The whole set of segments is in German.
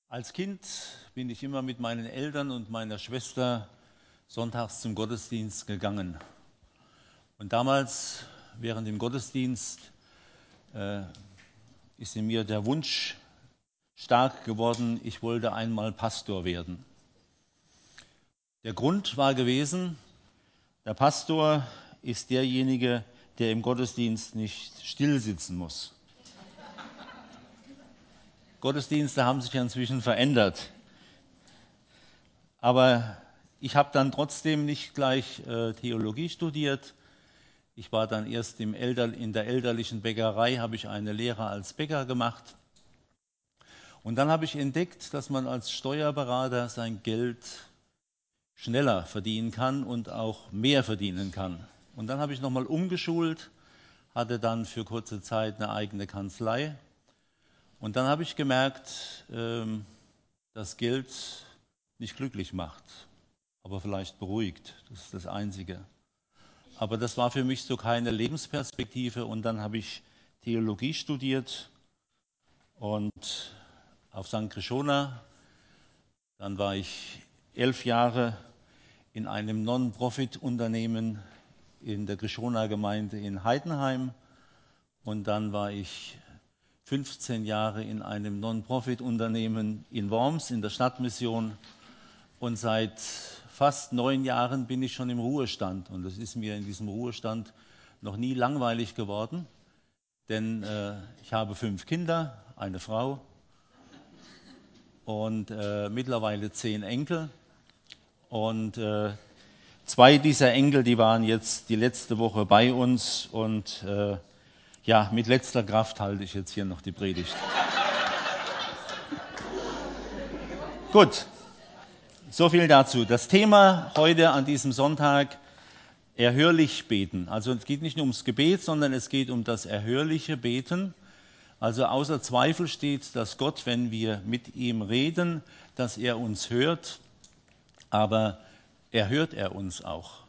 Als Kind bin ich immer mit meinen Eltern und meiner Schwester sonntags zum Gottesdienst gegangen. Und damals, während dem Gottesdienst, ist in mir der Wunsch stark geworden, ich wollte einmal Pastor werden. Der Grund war gewesen, der Pastor ist derjenige, der im Gottesdienst nicht still sitzen muss. Gottesdienste haben sich ja inzwischen verändert. Aber ich habe dann trotzdem nicht gleich Theologie studiert. Ich war dann erst in der elterlichen Bäckerei, habe ich eine Lehre als Bäcker gemacht. Und dann habe ich entdeckt, dass man als Steuerberater sein Geld schneller verdienen kann und auch mehr verdienen kann. Und dann habe ich nochmal umgeschult, hatte dann für kurze Zeit eine eigene Kanzlei. Und dann habe ich gemerkt, dass Geld nicht glücklich macht, aber vielleicht beruhigt. Das ist das Einzige. Aber das war für mich so keine Lebensperspektive. Und dann habe ich Theologie studiert und auf St. Krishona. Dann war ich 11 Jahre in einem Non-Profit-Unternehmen in der Krishona-Gemeinde in Heidenheim. Und dann war ich 15 Jahre in einem Non-Profit-Unternehmen in Worms in der Stadtmission. Und seit fast 9 Jahren bin ich schon im Ruhestand. Und es ist mir in diesem Ruhestand noch nie langweilig geworden, denn ich habe 5 Kinder, eine Frau und mittlerweile 10 Enkel. Und 2 dieser Enkel, die waren jetzt die letzte Woche bei uns. Und ja, mit letzter Kraft halte ich jetzt hier noch die Predigt. Gut. So viel dazu. Das Thema heute an diesem Sonntag, erhörlich beten. Also es geht nicht nur ums Gebet, sondern es geht um das erhörliche Beten. Also außer Zweifel steht, dass Gott, wenn wir mit ihm reden, dass er uns hört, aber erhört er uns auch.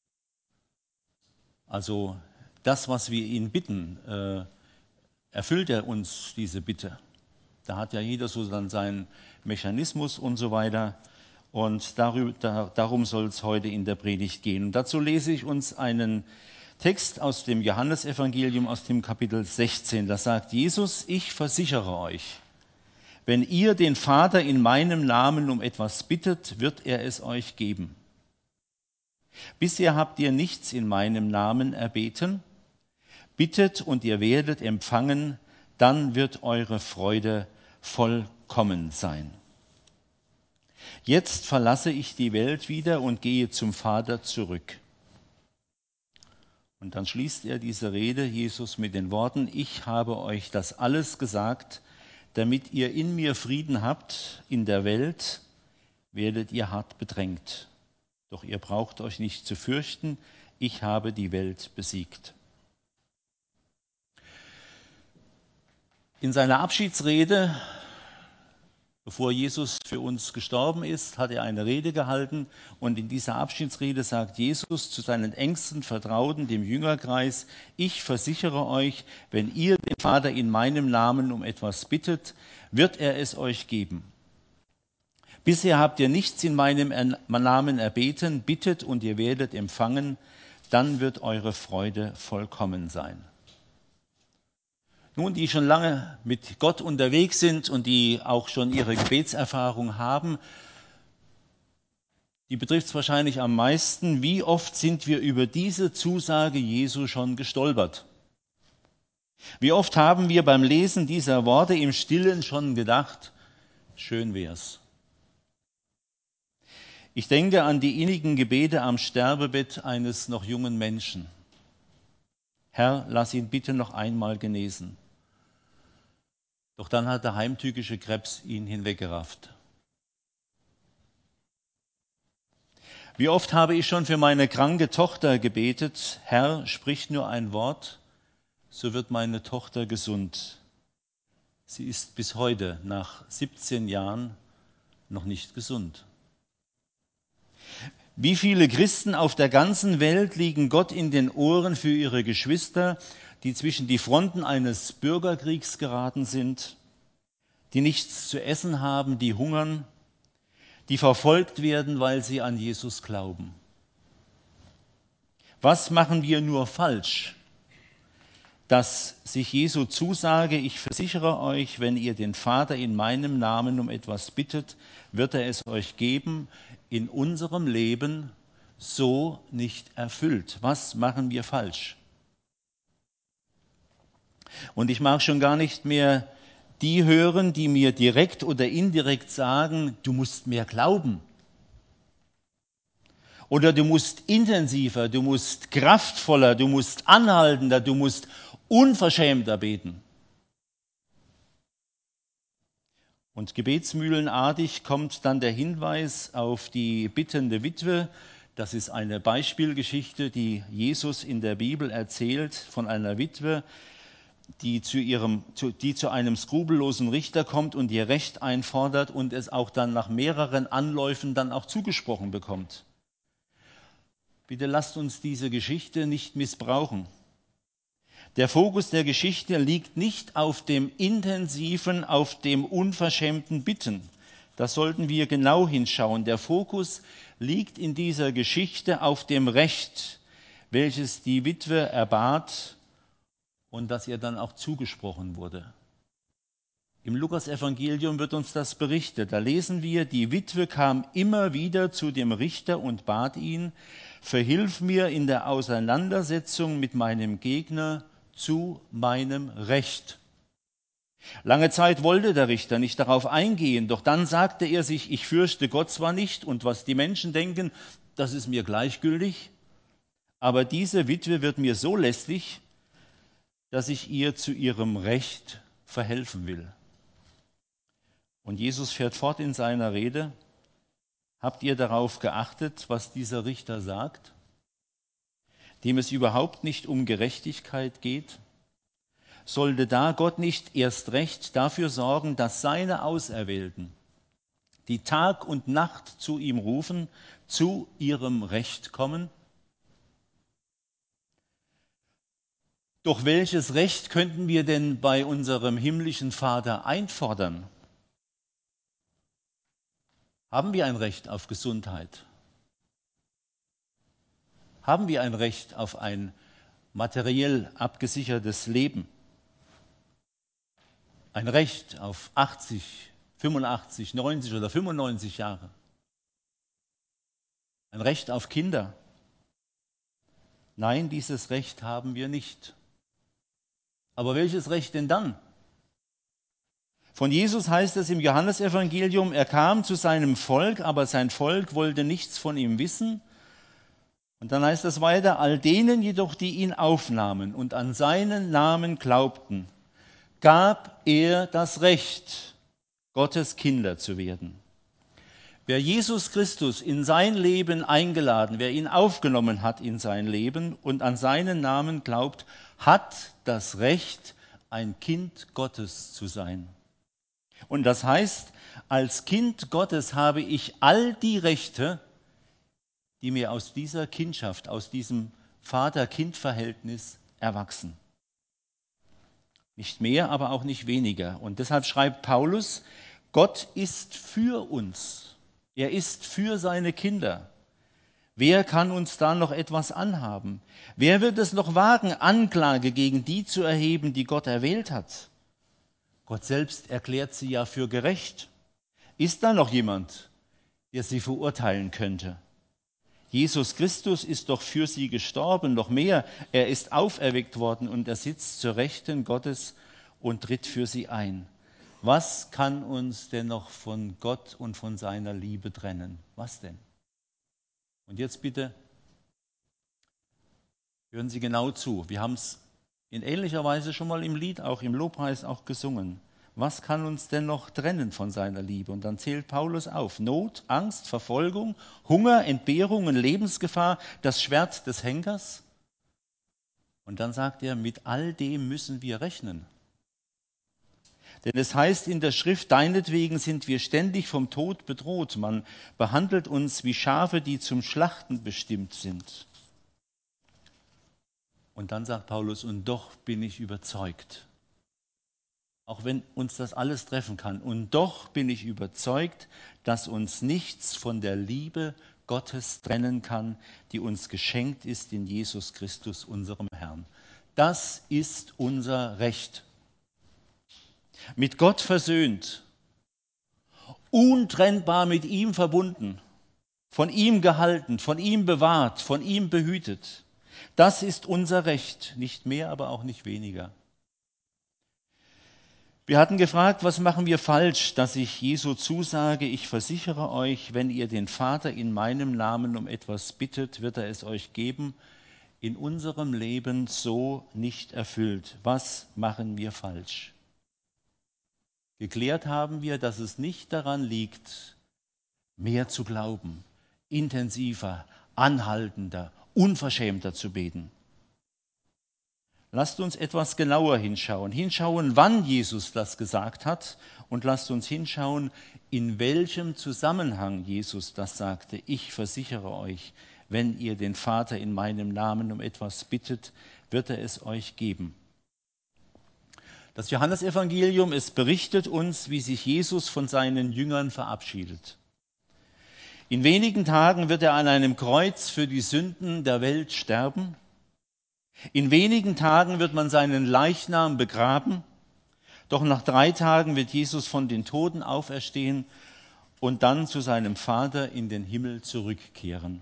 Also das, was wir ihn bitten, erfüllt er uns diese Bitte. Da hat ja jeder so dann seinen Mechanismus und so weiter. Und darum soll es heute in der Predigt gehen. Und dazu lese ich uns einen Text aus dem Johannesevangelium, aus dem Kapitel 16. Da sagt Jesus: Ich versichere euch, wenn ihr den Vater in meinem Namen um etwas bittet, wird er es euch geben. Bisher habt ihr nichts in meinem Namen erbeten. Bittet und ihr werdet empfangen, dann wird eure Freude vollkommen sein. Jetzt verlasse ich die Welt wieder und gehe zum Vater zurück. Und dann schließt er diese Rede, Jesus, mit den Worten: Ich habe euch das alles gesagt, damit ihr in mir Frieden habt. In der Welt werdet ihr hart bedrängt. Doch ihr braucht euch nicht zu fürchten, ich habe die Welt besiegt. In seiner Abschiedsrede, bevor Jesus für uns gestorben ist, hat er eine Rede gehalten. Und in dieser Abschiedsrede sagt Jesus zu seinen engsten Vertrauten, dem Jüngerkreis: Ich versichere euch, wenn ihr den Vater in meinem Namen um etwas bittet, wird er es euch geben. Bisher habt ihr nichts in meinem Namen erbeten, bittet und ihr werdet empfangen, dann wird eure Freude vollkommen sein. Nun, die schon lange mit Gott unterwegs sind und die auch schon ihre Gebetserfahrung haben, die betrifft es wahrscheinlich am meisten. Wie oft sind wir über diese Zusage Jesu schon gestolpert? Wie oft haben wir beim Lesen dieser Worte im Stillen schon gedacht, schön wär's. Ich denke an die innigen Gebete am Sterbebett eines noch jungen Menschen. Herr, lass ihn bitte noch einmal genesen. Doch dann hat der heimtückische Krebs ihn hinweggerafft. Wie oft habe ich schon für meine kranke Tochter gebetet: Herr, sprich nur ein Wort, so wird meine Tochter gesund. Sie ist bis heute, nach 17 Jahren, noch nicht gesund. Wie viele Christen auf der ganzen Welt liegen Gott in den Ohren für ihre Geschwister, die zwischen die Fronten eines Bürgerkriegs geraten sind, die nichts zu essen haben, die hungern, die verfolgt werden, weil sie an Jesus glauben. Was machen wir nur falsch? Dass sich Jesu Zusage, ich versichere euch, wenn ihr den Vater in meinem Namen um etwas bittet, wird er es euch geben, in unserem Leben so nicht erfüllt. Was machen wir falsch? Und ich mag schon gar nicht mehr die hören, die mir direkt oder indirekt sagen, du musst mehr glauben. Oder du musst intensiver, du musst kraftvoller, du musst anhaltender, du musst unverschämter beten. Und gebetsmühlenartig kommt dann der Hinweis auf die bittende Witwe. Das ist eine Beispielgeschichte, die Jesus in der Bibel erzählt von einer Witwe, die zu einem skrupellosen Richter kommt und ihr Recht einfordert und es auch dann nach mehreren Anläufen dann auch zugesprochen bekommt. Bitte lasst uns diese Geschichte nicht missbrauchen. Der Fokus der Geschichte liegt nicht auf dem intensiven, auf dem unverschämten Bitten. Da sollten wir genau hinschauen. Der Fokus liegt in dieser Geschichte auf dem Recht, welches die Witwe erbat und das ihr dann auch zugesprochen wurde. Im Lukasevangelium wird uns das berichtet. Da lesen wir, die Witwe kam immer wieder zu dem Richter und bat ihn, verhilf mir in der Auseinandersetzung mit meinem Gegner zu meinem Recht. Lange Zeit wollte der Richter nicht darauf eingehen, doch dann sagte er sich, ich fürchte Gott zwar nicht und was die Menschen denken, das ist mir gleichgültig, aber diese Witwe wird mir so lästig, dass ich ihr zu ihrem Recht verhelfen will. Und Jesus fährt fort in seiner Rede. Habt ihr darauf geachtet, was dieser Richter sagt, dem es überhaupt nicht um Gerechtigkeit geht? Sollte da Gott nicht erst recht dafür sorgen, dass seine Auserwählten, die Tag und Nacht zu ihm rufen, zu ihrem Recht kommen? Doch welches Recht könnten wir denn bei unserem himmlischen Vater einfordern? Haben wir ein Recht auf Gesundheit? Haben wir ein Recht auf ein materiell abgesichertes Leben? Ein Recht auf 80, 85, 90 oder 95 Jahre? Ein Recht auf Kinder? Nein, dieses Recht haben wir nicht. Aber welches Recht denn dann? Von Jesus heißt es im Johannesevangelium, er kam zu seinem Volk, aber sein Volk wollte nichts von ihm wissen. Und dann heißt es weiter, all denen jedoch, die ihn aufnahmen und an seinen Namen glaubten, gab er das Recht, Gottes Kinder zu werden. Wer Jesus Christus in sein Leben eingeladen, wer ihn aufgenommen hat in sein Leben und an seinen Namen glaubt, hat das Recht, ein Kind Gottes zu sein. Und das heißt, als Kind Gottes habe ich all die Rechte, die mir aus dieser Kindschaft, aus diesem Vater-Kind-Verhältnis erwachsen. Nicht mehr, aber auch nicht weniger. Und deshalb schreibt Paulus, Gott ist für uns. Er ist für seine Kinder. Wer kann uns da noch etwas anhaben? Wer wird es noch wagen, Anklage gegen die zu erheben, die Gott erwählt hat? Gott selbst erklärt sie ja für gerecht. Ist da noch jemand, der sie verurteilen könnte? Jesus Christus ist doch für sie gestorben, noch mehr, er ist auferweckt worden und er sitzt zur Rechten Gottes und tritt für sie ein. Was kann uns denn noch von Gott und von seiner Liebe trennen? Was denn? Und jetzt bitte, hören Sie genau zu. Wir haben es in ähnlicher Weise schon mal im Lied, auch im Lobpreis auch gesungen. Was kann uns denn noch trennen von seiner Liebe? Und dann zählt Paulus auf. Not, Angst, Verfolgung, Hunger, Entbehrungen, Lebensgefahr, das Schwert des Henkers. Und dann sagt er, mit all dem müssen wir rechnen. Denn es heißt in der Schrift, deinetwegen sind wir ständig vom Tod bedroht. Man behandelt uns wie Schafe, die zum Schlachten bestimmt sind. Und dann sagt Paulus, und doch bin ich überzeugt. auch wenn uns das alles treffen kann. Und doch bin ich überzeugt, dass uns nichts von der Liebe Gottes trennen kann, die uns geschenkt ist in Jesus Christus, unserem Herrn. Das ist unser Recht. Mit Gott versöhnt, untrennbar mit ihm verbunden, von ihm gehalten, von ihm bewahrt, von ihm behütet. Das ist unser Recht, nicht mehr, aber auch nicht weniger. Wir hatten gefragt, was machen wir falsch, dass ich Jesu zusage, ich versichere euch, wenn ihr den Vater in meinem Namen um etwas bittet, wird er es euch geben. In unserem Leben so nicht erfüllt. Was machen wir falsch? Geklärt haben wir, dass es nicht daran liegt, mehr zu glauben, intensiver, anhaltender, unverschämter zu beten. Lasst uns etwas genauer hinschauen, wann Jesus das gesagt hat, und lasst uns hinschauen, in welchem Zusammenhang Jesus das sagte. Ich versichere euch, wenn ihr den Vater in meinem Namen um etwas bittet, wird er es euch geben. Das Johannesevangelium, es berichtet uns, wie sich Jesus von seinen Jüngern verabschiedet. In wenigen Tagen wird er an einem Kreuz für die Sünden der Welt sterben. In wenigen Tagen wird man seinen Leichnam begraben, doch nach 3 Tagen wird Jesus von den Toten auferstehen und dann zu seinem Vater in den Himmel zurückkehren.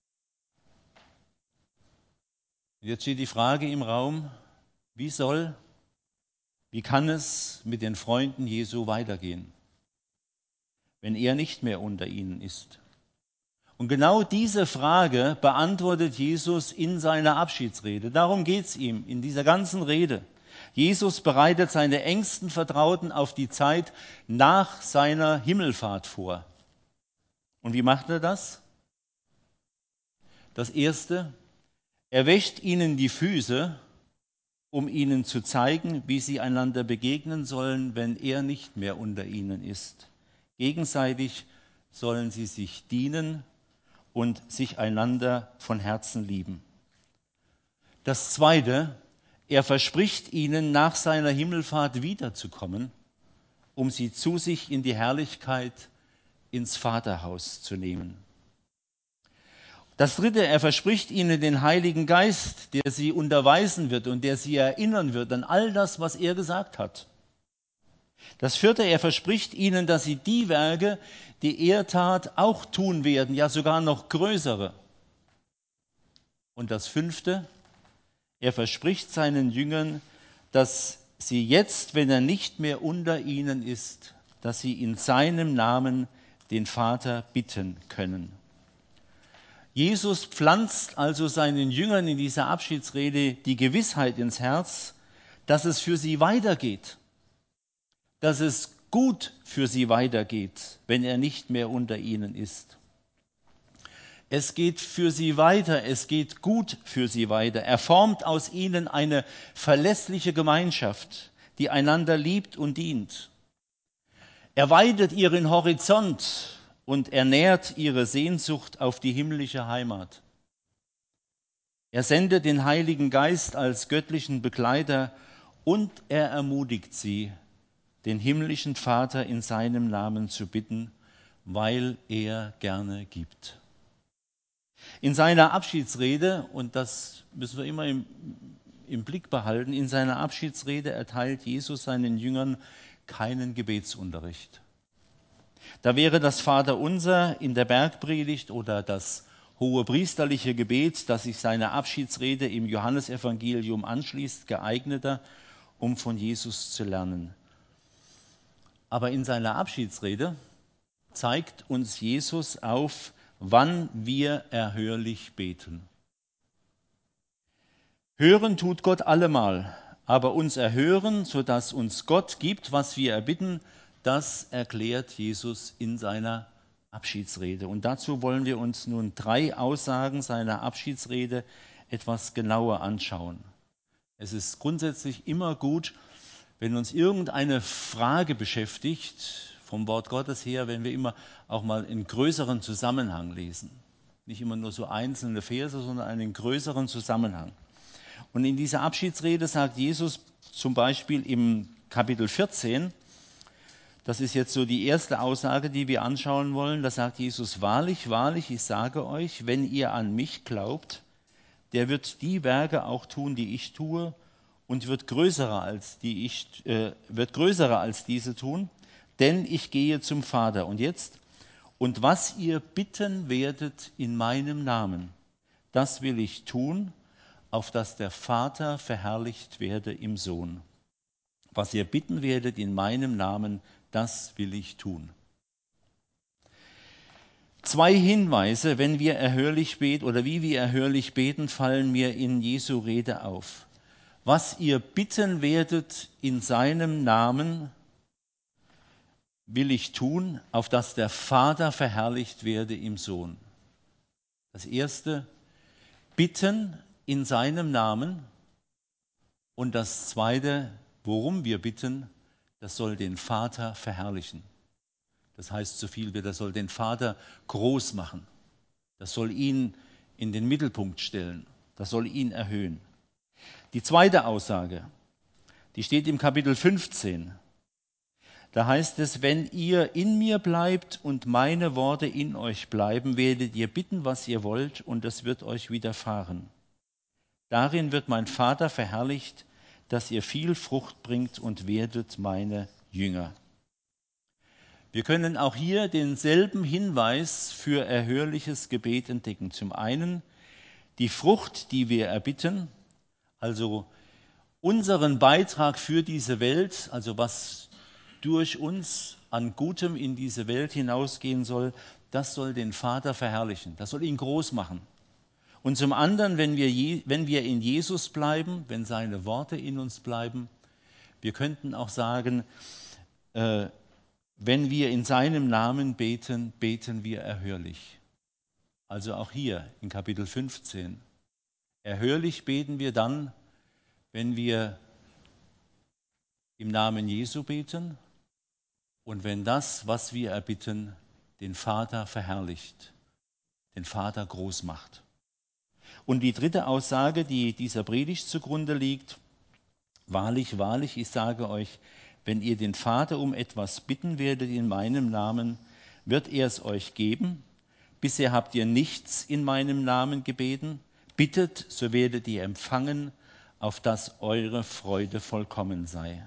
Jetzt steht die Frage im Raum, wie kann es mit den Freunden Jesu weitergehen, wenn er nicht mehr unter ihnen ist? Und genau diese Frage beantwortet Jesus in seiner Abschiedsrede. Darum geht es ihm in dieser ganzen Rede. Jesus bereitet seine engsten Vertrauten auf die Zeit nach seiner Himmelfahrt vor. Und wie macht er das? Das Erste, er wäscht ihnen die Füße, um ihnen zu zeigen, wie sie einander begegnen sollen, wenn er nicht mehr unter ihnen ist. Gegenseitig sollen sie sich dienen und sich einander von Herzen lieben. Das Zweite, er verspricht ihnen, nach seiner Himmelfahrt wiederzukommen, um sie zu sich in die Herrlichkeit ins Vaterhaus zu nehmen. Das Dritte, er verspricht ihnen den Heiligen Geist, der sie unterweisen wird und der sie erinnern wird an all das, was er gesagt hat. Das Vierte, er verspricht ihnen, dass sie die Werke, die er tat, auch tun werden, ja sogar noch größere. Und das Fünfte, er verspricht seinen Jüngern, dass sie jetzt, wenn er nicht mehr unter ihnen ist, dass sie in seinem Namen den Vater bitten können. Jesus pflanzt also seinen Jüngern in dieser Abschiedsrede die Gewissheit ins Herz, dass es für sie weitergeht, dass es gut für sie weitergeht, wenn er nicht mehr unter ihnen ist. Es geht für sie weiter, es geht gut für sie weiter. Er formt aus ihnen eine verlässliche Gemeinschaft, die einander liebt und dient. Er weitet ihren Horizont und ernährt ihre Sehnsucht auf die himmlische Heimat. Er sendet den Heiligen Geist als göttlichen Begleiter und er ermutigt sie, den himmlischen Vater in seinem Namen zu bitten, weil er gerne gibt. In seiner Abschiedsrede, und das müssen wir immer im Blick behalten, in seiner Abschiedsrede erteilt Jesus seinen Jüngern keinen Gebetsunterricht. Da wäre das Vaterunser in der Bergpredigt oder das hohepriesterliche Gebet, das sich seiner Abschiedsrede im Johannesevangelium anschließt, geeigneter, um von Jesus zu lernen. Aber in seiner Abschiedsrede zeigt uns Jesus auf, wann wir erhörlich beten. Hören tut Gott allemal, aber uns erhören, sodass uns Gott gibt, was wir erbitten, das erklärt Jesus in seiner Abschiedsrede. Und dazu wollen wir uns nun 3 Aussagen seiner Abschiedsrede etwas genauer anschauen. Es ist grundsätzlich immer gut, wenn uns irgendeine Frage beschäftigt, vom Wort Gottes her, wenn wir immer auch mal in größeren Zusammenhang lesen. Nicht immer nur so einzelne Verse, sondern einen größeren Zusammenhang. Und in dieser Abschiedsrede sagt Jesus zum Beispiel im Kapitel 14. Das ist jetzt so die erste Aussage, die wir anschauen wollen. Da sagt Jesus, wahrlich, wahrlich, ich sage euch, wenn ihr an mich glaubt, der wird die Werke auch tun, die ich tue, und wird größere als diese tun, denn ich gehe zum Vater. Und jetzt, und was ihr bitten werdet in meinem Namen, das will ich tun, auf dass der Vater verherrlicht werde im Sohn. Was ihr bitten werdet in meinem Namen, das will ich tun. 2 Hinweise, wenn wir erhörlich beten oder wie wir erhörlich beten, fallen mir in Jesu Rede auf. Was ihr bitten werdet in seinem Namen, will ich tun, auf dass der Vater verherrlicht werde im Sohn. Das erste, bitten in seinem Namen. Und das zweite, worum wir bitten, das soll den Vater verherrlichen. Das heißt so viel wie, das soll den Vater groß machen. Das soll ihn in den Mittelpunkt stellen. Das soll ihn erhöhen. Die zweite Aussage, die steht im Kapitel 15. Da heißt es, wenn ihr in mir bleibt und meine Worte in euch bleiben, werdet ihr bitten, was ihr wollt, und es wird euch widerfahren. Darin wird mein Vater verherrlicht, dass ihr viel Frucht bringt und werdet meine Jünger. Wir können auch hier denselben Hinweis für erhörliches Gebet entdecken. Zum einen die Frucht, die wir erbitten, also unseren Beitrag für diese Welt, also was durch uns an Gutem in diese Welt hinausgehen soll, das soll den Vater verherrlichen, das soll ihn groß machen. Und zum anderen, wenn wir in Jesus bleiben, wenn seine Worte in uns bleiben, wir könnten auch sagen, wenn wir in seinem Namen beten, beten wir erhörlich. Also auch hier in Kapitel 15. Erhörlich beten wir dann, wenn wir im Namen Jesu beten und wenn das, was wir erbitten, den Vater verherrlicht, den Vater groß macht. Und die dritte Aussage, die dieser Predigt zugrunde liegt, wahrlich, wahrlich, ich sage euch, wenn ihr den Vater um etwas bitten werdet in meinem Namen, wird er es euch geben. Bisher habt ihr nichts in meinem Namen gebeten. Bittet, so werdet ihr empfangen, auf dass eure Freude vollkommen sei.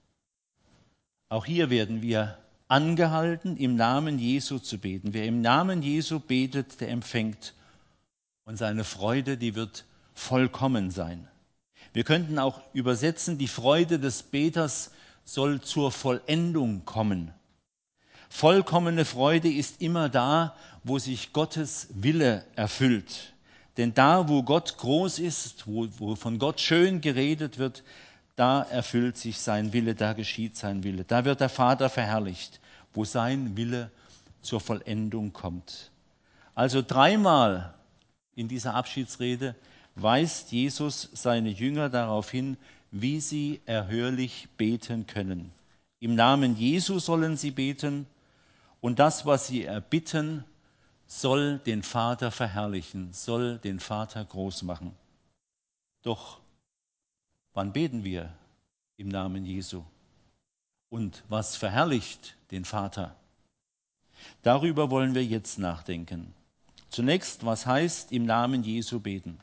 Auch hier werden wir angehalten, im Namen Jesu zu beten. Wer im Namen Jesu betet, der empfängt. Und seine Freude, die wird vollkommen sein. Wir könnten auch übersetzen, die Freude des Beters soll zur Vollendung kommen. Vollkommene Freude ist immer da, wo sich Gottes Wille erfüllt. Denn da, wo Gott groß ist, wo von Gott schön geredet wird, da erfüllt sich sein Wille, da geschieht sein Wille. Da wird der Vater verherrlicht, wo sein Wille zur Vollendung kommt. Also 3-mal in dieser Abschiedsrede weist Jesus seine Jünger darauf hin, wie sie erhörlich beten können. Im Namen Jesu sollen sie beten und das, was sie erbitten, soll den Vater verherrlichen, soll den Vater groß machen. Doch wann beten wir im Namen Jesu? Und was verherrlicht den Vater? Darüber wollen wir jetzt nachdenken. Zunächst, was heißt im Namen Jesu beten?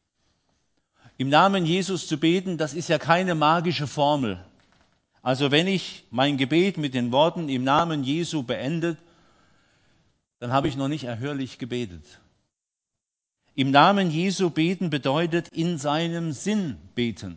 Im Namen Jesus zu beten, das ist ja keine magische Formel. Also wenn ich mein Gebet mit den Worten im Namen Jesu beendet, dann habe ich noch nicht erhörlich gebetet. Im Namen Jesu beten bedeutet in seinem Sinn beten.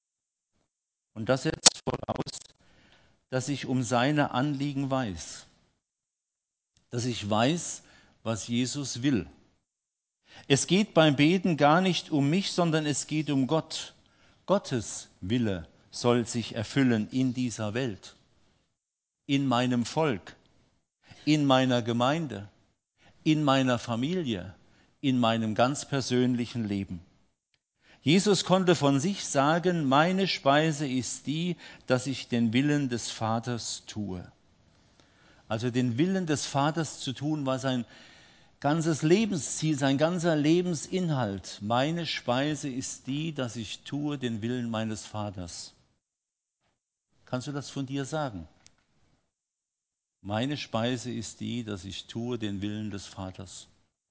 Und das setzt voraus, dass ich um seine Anliegen weiß. Dass ich weiß, was Jesus will. Es geht beim Beten gar nicht um mich, sondern es geht um Gott. Gottes Wille soll sich erfüllen in dieser Welt, in meinem Volk, in meiner Gemeinde, in meiner Familie, in meinem ganz persönlichen Leben. Jesus konnte von sich sagen, meine Speise ist die, dass ich den Willen des Vaters tue. Also den Willen des Vaters zu tun, war sein ganzes Lebensziel, sein ganzer Lebensinhalt. Meine Speise ist die, dass ich tue den Willen meines Vaters. Kannst du das von dir sagen? Meine Speise ist die, dass ich tue den Willen des Vaters.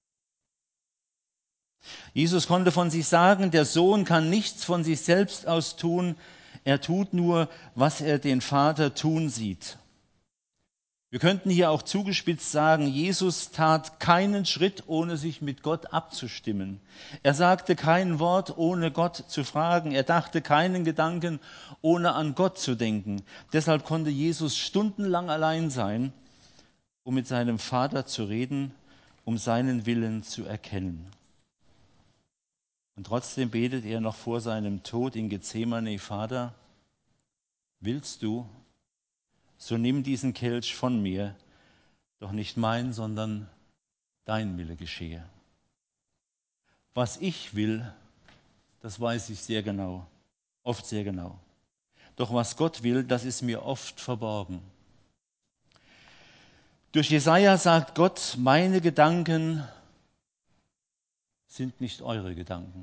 Jesus konnte von sich sagen, der Sohn kann nichts von sich selbst aus tun, er tut nur, was er den Vater tun sieht. Wir könnten hier auch zugespitzt sagen, Jesus tat keinen Schritt, ohne sich mit Gott abzustimmen. Er sagte kein Wort, ohne Gott zu fragen. Er dachte keinen Gedanken, ohne an Gott zu denken. Deshalb konnte Jesus stundenlang allein sein, um mit seinem Vater zu reden, um seinen Willen zu erkennen. Und trotzdem betet er noch vor seinem Tod in Gethsemane: Vater, willst du, so nimm diesen Kelch von mir, doch nicht mein, sondern dein Wille geschehe. Was ich will, das weiß ich sehr genau, oft sehr genau. Doch was Gott will, das ist mir oft verborgen. Durch Jesaja sagt Gott: Meine Gedanken sind nicht eure Gedanken.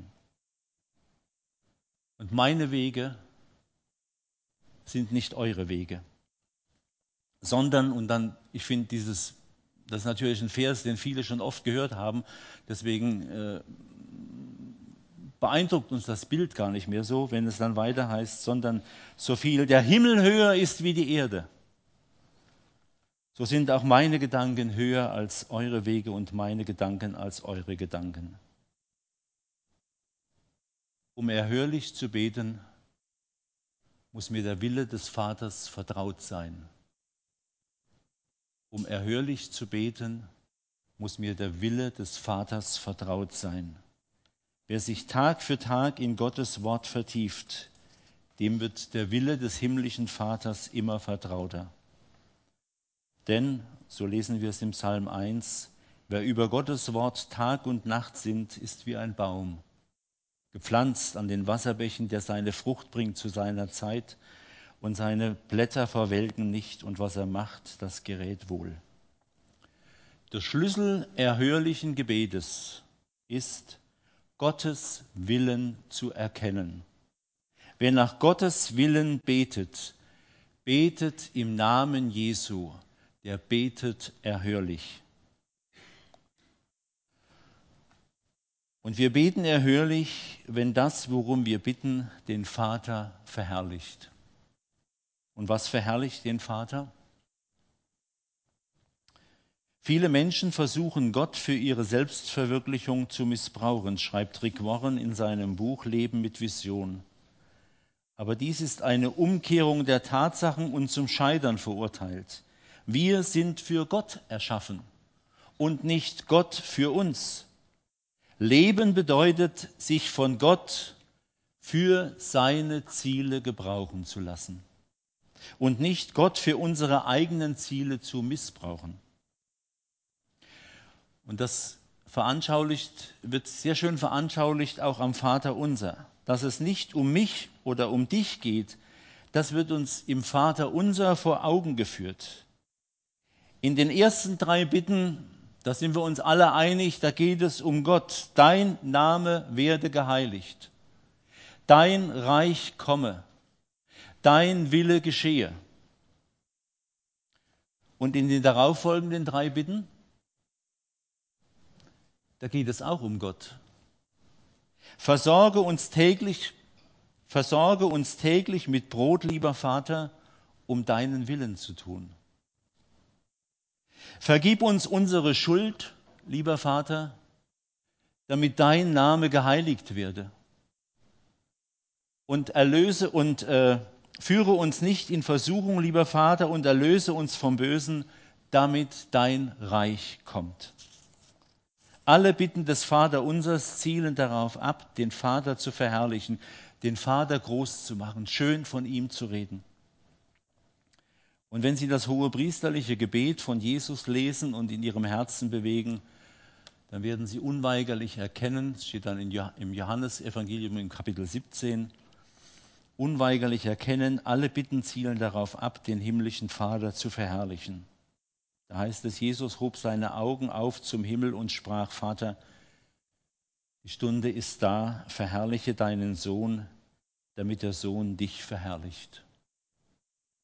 Und meine Wege sind nicht eure Wege. Sondern, und dann, ich finde das ist natürlich ein Vers, den viele schon oft gehört haben, deswegen beeindruckt uns das Bild gar nicht mehr so, wenn es dann weiter heißt, sondern so viel: Der Himmel höher ist wie die Erde. So sind auch meine Gedanken höher als eure Wege und meine Gedanken als eure Gedanken. Um erhörlich zu beten, muss mir der Wille des Vaters vertraut sein. Um erhörlich zu beten, muss mir der Wille des Vaters vertraut sein. Wer sich Tag für Tag in Gottes Wort vertieft, dem wird der Wille des himmlischen Vaters immer vertrauter. Denn, so lesen wir es im Psalm 1, wer über Gottes Wort Tag und Nacht sinnt, ist wie ein Baum, gepflanzt an den Wasserbächen, der seine Frucht bringt zu seiner Zeit und seine Blätter verwelken nicht, und was er macht, das gerät wohl. Der Schlüssel erhörlichen Gebetes ist, Gottes Willen zu erkennen. Wer nach Gottes Willen betet, betet im Namen Jesu, der betet erhörlich. Und wir beten erhörlich, wenn das, worum wir bitten, den Vater verherrlicht. Und was verherrlicht den Vater? Viele Menschen versuchen, Gott für ihre Selbstverwirklichung zu missbrauchen, schreibt Rick Warren in seinem Buch Leben mit Vision. Aber dies ist eine Umkehrung der Tatsachen und zum Scheitern verurteilt. Wir sind für Gott erschaffen und nicht Gott für uns. Leben bedeutet, sich von Gott für seine Ziele gebrauchen zu lassen und nicht Gott für unsere eigenen Ziele zu missbrauchen. Und das wird sehr schön veranschaulicht auch am Vaterunser. Dass es nicht um mich oder um dich geht, das wird uns im Vaterunser vor Augen geführt. In den ersten 3 Bitten, da sind wir uns alle einig, da geht es um Gott. Dein Name werde geheiligt. Dein Reich komme. Dein Wille geschehe. Und in den darauffolgenden 3 Bitten, da geht es auch um Gott. Versorge uns täglich mit Brot, lieber Vater, um deinen Willen zu tun. Vergib uns unsere Schuld, lieber Vater, damit dein Name geheiligt werde. Und führe uns nicht in Versuchung, lieber Vater, und erlöse uns vom Bösen, damit dein Reich kommt. Alle Bitten des Vaterunsers zielen darauf ab, den Vater zu verherrlichen, den Vater groß zu machen, schön von ihm zu reden. Und wenn Sie das hohepriesterliche Gebet von Jesus lesen und in Ihrem Herzen bewegen, dann werden Sie unweigerlich erkennen, es steht dann im Johannesevangelium im Kapitel 17, unweigerlich erkennen, alle Bitten zielen darauf ab, den himmlischen Vater zu verherrlichen. Da heißt es, Jesus hob seine Augen auf zum Himmel und sprach: Vater, die Stunde ist da, verherrliche deinen Sohn, damit der Sohn dich verherrlicht.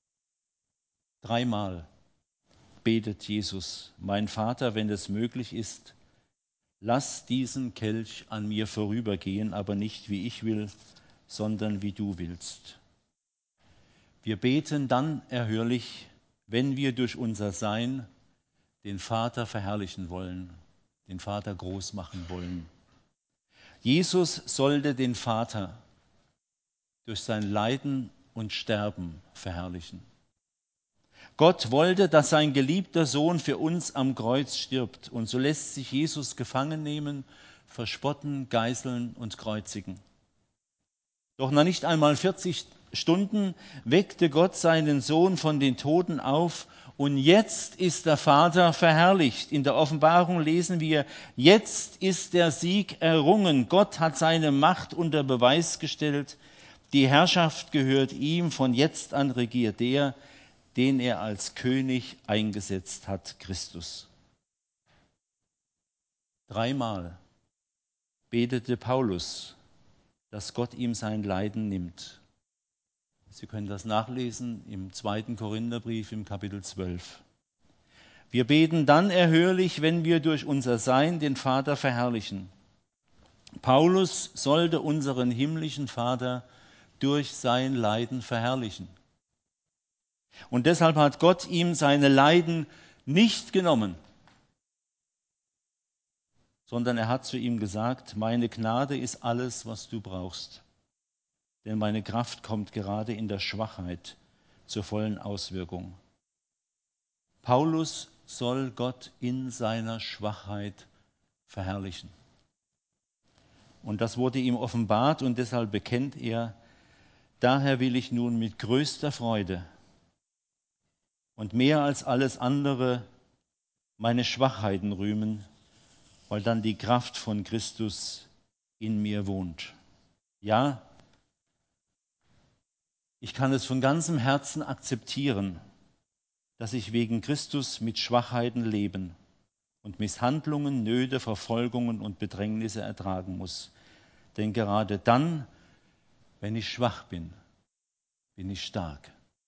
Dreimal betet Jesus: Mein Vater, wenn es möglich ist, lass diesen Kelch an mir vorübergehen, aber nicht wie ich will, sondern wie du willst. Wir beten dann erhörlich, wenn wir durch unser Sein den Vater verherrlichen wollen, den Vater groß machen wollen. Jesus sollte den Vater durch sein Leiden und Sterben verherrlichen. Gott wollte, dass sein geliebter Sohn für uns am Kreuz stirbt. Und so lässt sich Jesus gefangen nehmen, verspotten, geißeln und kreuzigen. Doch nach nicht einmal 40 Stunden weckte Gott seinen Sohn von den Toten auf. Und jetzt ist der Vater verherrlicht. In der Offenbarung lesen wir: Jetzt ist der Sieg errungen. Gott hat seine Macht unter Beweis gestellt. Die Herrschaft gehört ihm. Von jetzt an regiert der, den er als König eingesetzt hat, Christus. Dreimal betete Paulus, dass Gott ihm sein Leiden nimmt. Sie können das nachlesen im 2. Korintherbrief im Kapitel 12. Wir beten dann erhörlich, wenn wir durch unser Sein den Vater verherrlichen. Paulus sollte unseren himmlischen Vater durch sein Leiden verherrlichen. Und deshalb hat Gott ihm seine Leiden nicht genommen, sondern er hat zu ihm gesagt: Meine Gnade ist alles, was du brauchst, denn meine Kraft kommt gerade in der Schwachheit zur vollen Auswirkung. Paulus soll Gott in seiner Schwachheit verherrlichen. Und das wurde ihm offenbart und deshalb bekennt er: Daher will ich nun mit größter Freude und mehr als alles andere meine Schwachheiten rühmen, weil dann die Kraft von Christus in mir wohnt. Ja, ich kann es von ganzem Herzen akzeptieren, dass ich wegen Christus mit Schwachheiten leben und Misshandlungen, Nöte, Verfolgungen und Bedrängnisse ertragen muss. Denn gerade dann, wenn ich schwach bin, bin ich stark.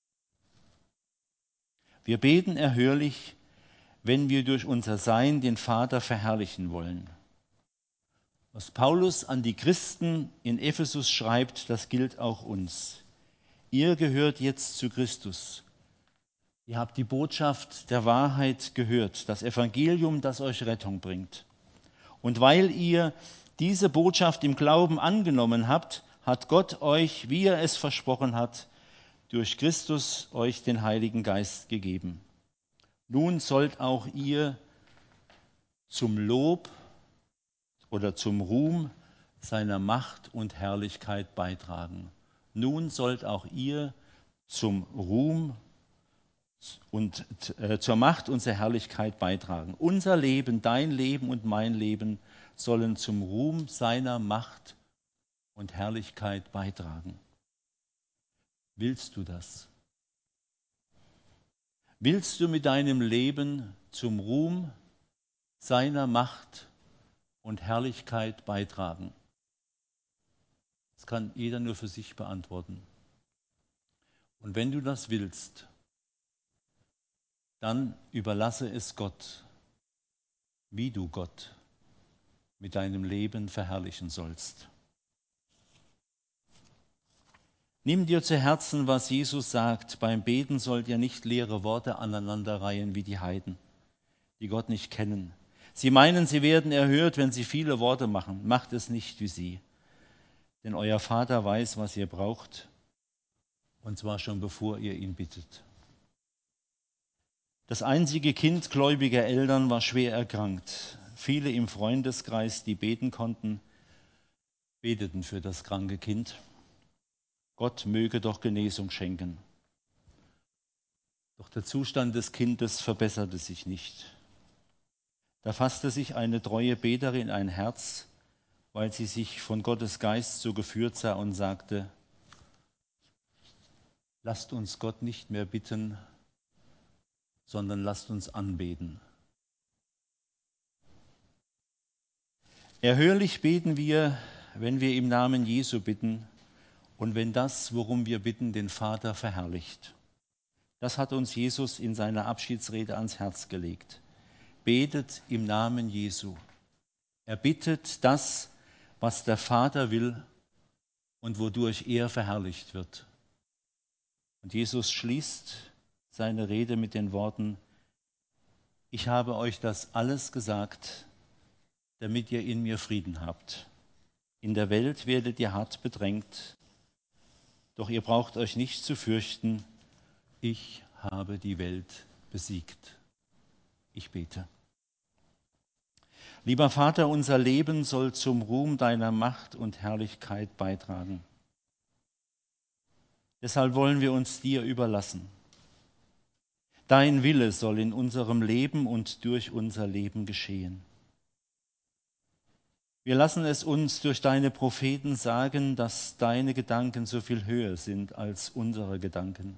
Wir beten erhörlich, wenn wir durch unser Sein den Vater verherrlichen wollen. Was Paulus an die Christen in Ephesus schreibt, das gilt auch uns. Ihr gehört jetzt zu Christus. Ihr habt die Botschaft der Wahrheit gehört, das Evangelium, das euch Rettung bringt. Und weil ihr diese Botschaft im Glauben angenommen habt, hat Gott euch, wie er es versprochen hat, durch Christus euch den Heiligen Geist gegeben. Nun sollt auch ihr zum Lob oder zum Ruhm seiner Macht und Herrlichkeit beitragen. Nun sollt auch ihr zum Ruhm und zur Macht unserer Herrlichkeit beitragen. Unser Leben, dein Leben und mein Leben sollen zum Ruhm seiner Macht und Herrlichkeit beitragen. Willst du das? Willst du mit deinem Leben zum Ruhm seiner Macht und Herrlichkeit beitragen? Das kann jeder nur für sich beantworten. Und wenn du das willst, dann überlasse es Gott, wie du Gott mit deinem Leben verherrlichen sollst. Nimm dir zu Herzen, was Jesus sagt: Beim Beten sollt ihr nicht leere Worte aneinanderreihen wie die Heiden, die Gott nicht kennen. Sie meinen, sie werden erhört, wenn sie viele Worte machen. Macht es nicht wie sie. Denn euer Vater weiß, was ihr braucht, und zwar schon bevor ihr ihn bittet. Das einzige Kind gläubiger Eltern war schwer erkrankt. Viele im Freundeskreis, die beten konnten, beteten für das kranke Kind. Gott möge doch Genesung schenken. Doch der Zustand des Kindes verbesserte sich nicht. Da fasste sich eine treue Beterin ein Herz, weil sie sich von Gottes Geist so geführt sah und sagte: Lasst uns Gott nicht mehr bitten, sondern lasst uns anbeten. Erhörlich beten wir, wenn wir im Namen Jesu bitten und wenn das, worum wir bitten, den Vater verherrlicht. Das hat uns Jesus in seiner Abschiedsrede ans Herz gelegt. Betet im Namen Jesu. Er bittet das, was der Vater will und wodurch er verherrlicht wird. Und Jesus schließt seine Rede mit den Worten: Ich habe euch das alles gesagt, damit ihr in mir Frieden habt. In der Welt werdet ihr hart bedrängt, doch ihr braucht euch nicht zu fürchten. Ich habe die Welt besiegt. Ich bete. Lieber Vater, unser Leben soll zum Ruhm deiner Macht und Herrlichkeit beitragen. Deshalb wollen wir uns dir überlassen. Dein Wille soll in unserem Leben und durch unser Leben geschehen. Wir lassen es uns durch deine Propheten sagen, dass deine Gedanken so viel höher sind als unsere Gedanken.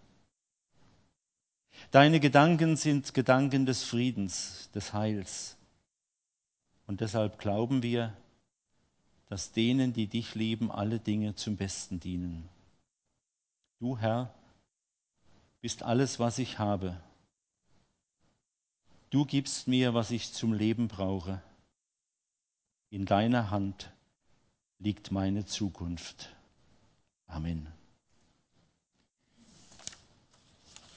Deine Gedanken sind Gedanken des Friedens, des Heils. Und deshalb glauben wir, dass denen, die dich lieben, alle Dinge zum Besten dienen. Du, Herr, bist alles, was ich habe. Du gibst mir, was ich zum Leben brauche. In deiner Hand liegt meine Zukunft. Amen.